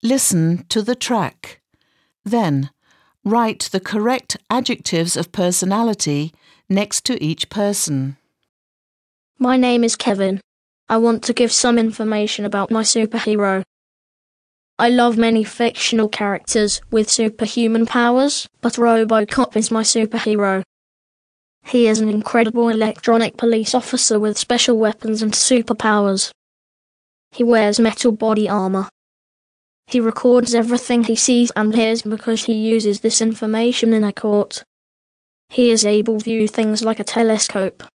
Listen to the track. Then, write the correct adjectives of personality next to each person. My name is Kevin. I want to give some information about my superhero. I love many fictional characters with superhuman powers, but RoboCop is my superhero. He is an incredible electronic police officer with special weapons and superpowers. He wears metal body armor. He records everything he sees and hears because he uses this information in a court. He is able to view things like a telescope.